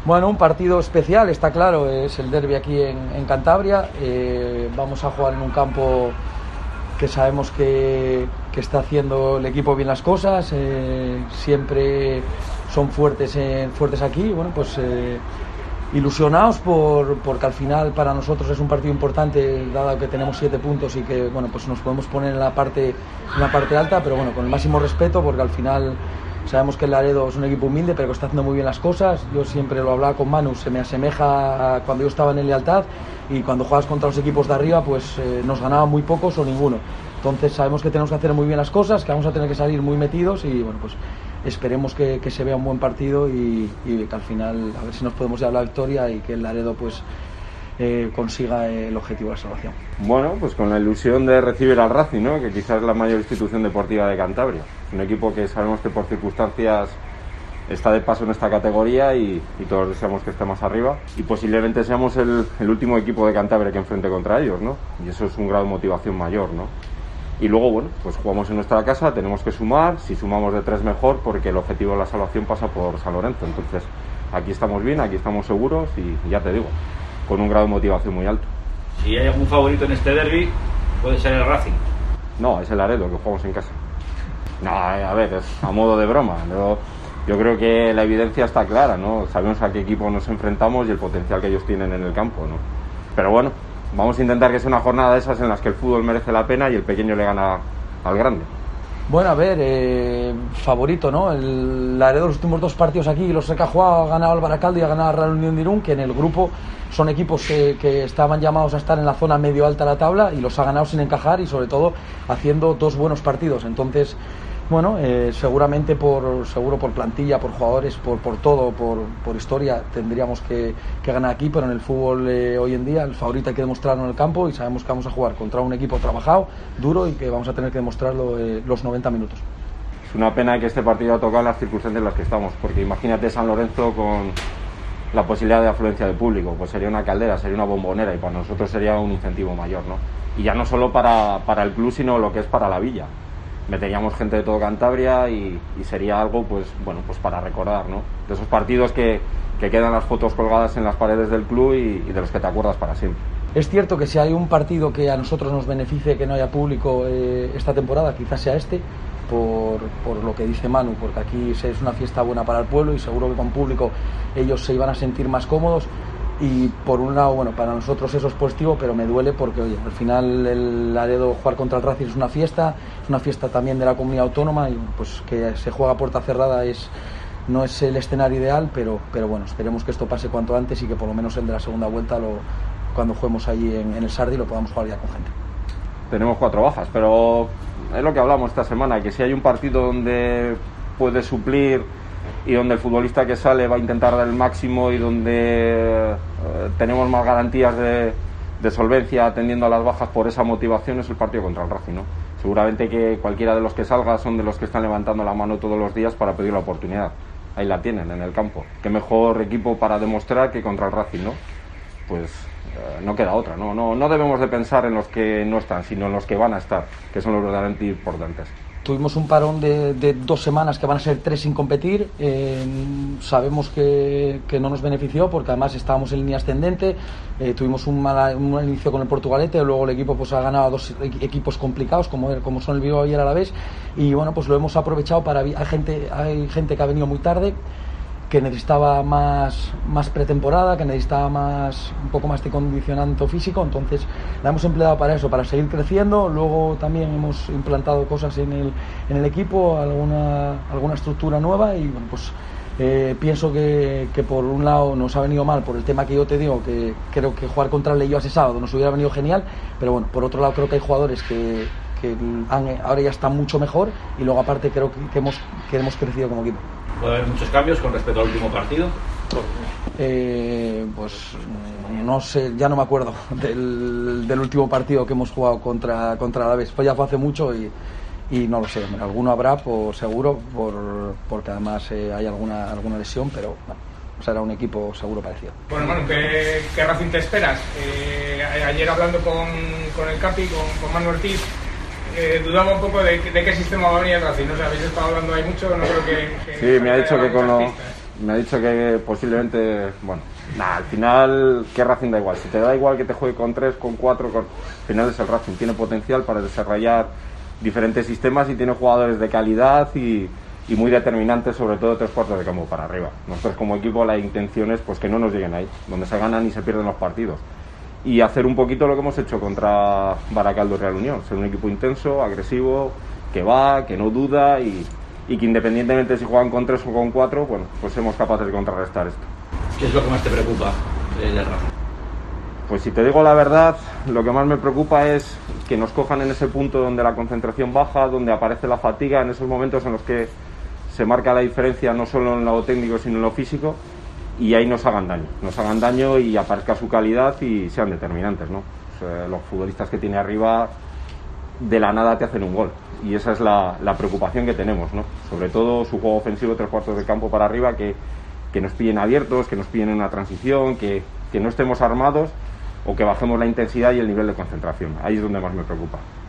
Bueno, un partido especial, está claro, es el derbi aquí en Cantabria. Vamos a jugar en un campo que sabemos que está haciendo el equipo bien las cosas, siempre son fuertes aquí. Bueno, pues ilusionados porque al final para nosotros es un partido importante, dado que tenemos 7 puntos y que bueno, pues nos podemos poner en la parte alta, pero bueno, con el máximo respeto, porque al final sabemos que el Laredo es un equipo humilde pero que está haciendo muy bien las cosas. Yo siempre lo hablaba con Manu, se me asemeja a cuando yo estaba en el Lealtad, y cuando juegas contra los equipos de arriba pues nos ganaban muy pocos o ninguno. Entonces sabemos que tenemos que hacer muy bien las cosas, que vamos a tener que salir muy metidos, y bueno, pues esperemos que se vea un buen partido y que al final a ver si nos podemos llevar la victoria y que el Laredo pues consiga el objetivo de la salvación. Bueno, pues con la ilusión de recibir al Racing, ¿no? Que quizás es la mayor institución deportiva de Cantabria. Es un equipo que sabemos que por circunstancias está de paso en esta categoría y todos deseamos que esté más arriba, y posiblemente seamos el último equipo de Cantabria que enfrente contra ellos, ¿no? Y eso es un grado de motivación mayor, ¿no? Y luego, bueno, pues jugamos en nuestra casa, tenemos que sumar, si sumamos de 3 mejor, porque el objetivo de la salvación pasa por San Lorenzo. Entonces, aquí estamos bien, aquí estamos seguros y ya te digo, con un grado de motivación muy alto. Si hay algún favorito en este derbi, puede ser el Racing. No, es el Laredo, que jugamos en casa. No, a ver, es a modo de broma. Yo creo que la evidencia está clara, ¿no? Sabemos a qué equipo nos enfrentamos y el potencial que ellos tienen en el campo, ¿no? Pero bueno, vamos a intentar que sea una jornada de esas en las que el fútbol merece la pena y el pequeño le gana al grande. Bueno, a ver, favorito, ¿no? El Laredo, los últimos 2 partidos aquí los que ha jugado, ha ganado al Baracaldo y ha ganado al Real Unión de Irún, que en el grupo son equipos que estaban llamados a estar en la zona medio alta de la tabla, y los ha ganado sin encajar y sobre todo haciendo 2 buenos partidos. Entonces, bueno, seguramente seguro por plantilla, por jugadores, por todo, por historia, tendríamos que ganar aquí, pero en el fútbol hoy en día el favorito hay que demostrarlo en el campo, y sabemos que vamos a jugar contra un equipo trabajado, duro, y que vamos a tener que demostrarlo los 90 minutos. Es una pena que este partido ha tocado en las circunstancias en las que estamos, porque imagínate San Lorenzo con la posibilidad de afluencia de público, pues sería una caldera, sería una bombonera, y para nosotros sería un incentivo mayor, ¿no? Y ya no solo para el club, sino lo que es para la villa. Meteríamos gente de todo Cantabria y sería algo, pues bueno, pues para recordar, ¿no? De esos partidos que quedan las fotos colgadas en las paredes del club y de los que te acuerdas para siempre. Es cierto que si hay un partido que a nosotros nos beneficie que no haya público esta temporada, quizás sea este, por lo que dice Manu, porque aquí es una fiesta buena para el pueblo y seguro que con público ellos se iban a sentir más cómodos. Y por un lado, bueno, para nosotros eso es positivo, pero me duele porque, oye, al final el Laredo jugar contra el Racing es una fiesta también de la comunidad autónoma, y pues que se juega a puerta cerrada no es el escenario ideal, pero bueno, esperemos que esto pase cuanto antes y que por lo menos el de la segunda vuelta, cuando juguemos allí en el Sardi, lo podamos jugar ya con gente. Tenemos 4 bajas, pero es lo que hablamos esta semana, que si hay un partido donde puede suplir y donde el futbolista que sale va a intentar dar el máximo y donde tenemos más garantías de solvencia atendiendo a las bajas por esa motivación, es el partido contra el Racing, ¿no? Seguramente que cualquiera de los que salga son de los que están levantando la mano todos los días para pedir la oportunidad. Ahí la tienen, en el campo. Qué mejor equipo para demostrar que contra el Racing, ¿no? Pues no queda otra, no debemos de pensar en los que no están, sino en los que van a estar, que son los verdaderamente importantes. Tuvimos un parón de 2 semanas que van a ser 3 sin competir. Sabemos que no nos benefició porque además estábamos en línea ascendente. Tuvimos un inicio con el Portugalete, luego el equipo pues ha ganado 2 equipos complicados como son el Bilbao y el Alavés, y bueno, pues lo hemos aprovechado hay gente que ha venido muy tarde, que necesitaba más pretemporada, que necesitaba un poco más de condicionamiento físico, entonces la hemos empleado para eso, para seguir creciendo. Luego también hemos implantado cosas en el equipo, alguna estructura nueva, y bueno, pues pienso que por un lado nos ha venido mal por el tema que yo te digo, que creo que jugar contra el Leyo ese sábado nos hubiera venido genial, pero bueno, por otro lado creo que hay jugadores que ahora ya están mucho mejor, y luego aparte creo que hemos crecido como equipo. ¿Puede haber muchos cambios con respecto al último partido? Pues no sé, ya no me acuerdo del último partido que hemos jugado contra Alavés. Pues ya fue hace mucho y no lo sé. Alguno habrá, por seguro, porque además hay alguna lesión, pero bueno, será un equipo seguro parecido. Bueno, Manu, ¿qué Racing te esperas? Ayer hablando con el Capi, con Manu Ortiz, dudaba un poco de qué sistema va a venir el Racing. No sé, habéis estado hablando ahí mucho, no creo que sí, me ha dicho que me ha dicho que posiblemente, bueno, al final, ¿qué Racing da igual? Si te da igual que te juegue con 3, con 4, al final es el Racing, tiene potencial para desarrollar diferentes sistemas y tiene jugadores de calidad y muy determinantes, sobre todo 3 cuartos de campo para arriba. Nosotros como equipo la intención es pues que no nos lleguen ahí, donde se ganan y se pierden los partidos. Y hacer un poquito lo que hemos hecho contra Baracaldo y Real Unión, ser un equipo intenso, agresivo, que va, que no duda y que independientemente si juegan con 3 o con 4, bueno, pues somos capaces de contrarrestar esto. ¿Qué es lo que más te preocupa de Racing? Pues si te digo la verdad, lo que más me preocupa es que nos cojan en ese punto donde la concentración baja, donde aparece la fatiga, en esos momentos en los que se marca la diferencia no solo en lo técnico sino en lo físico, y ahí nos hagan daño y aparezca su calidad y sean determinantes, ¿no? O sea, los futbolistas que tiene arriba de la nada te hacen un gol y esa es la preocupación que tenemos, ¿no? Sobre todo su juego ofensivo 3 cuartos de campo para arriba, que nos pillen abiertos, que nos pillen en una transición, que no estemos armados o que bajemos la intensidad y el nivel de concentración. Ahí es donde más me preocupa.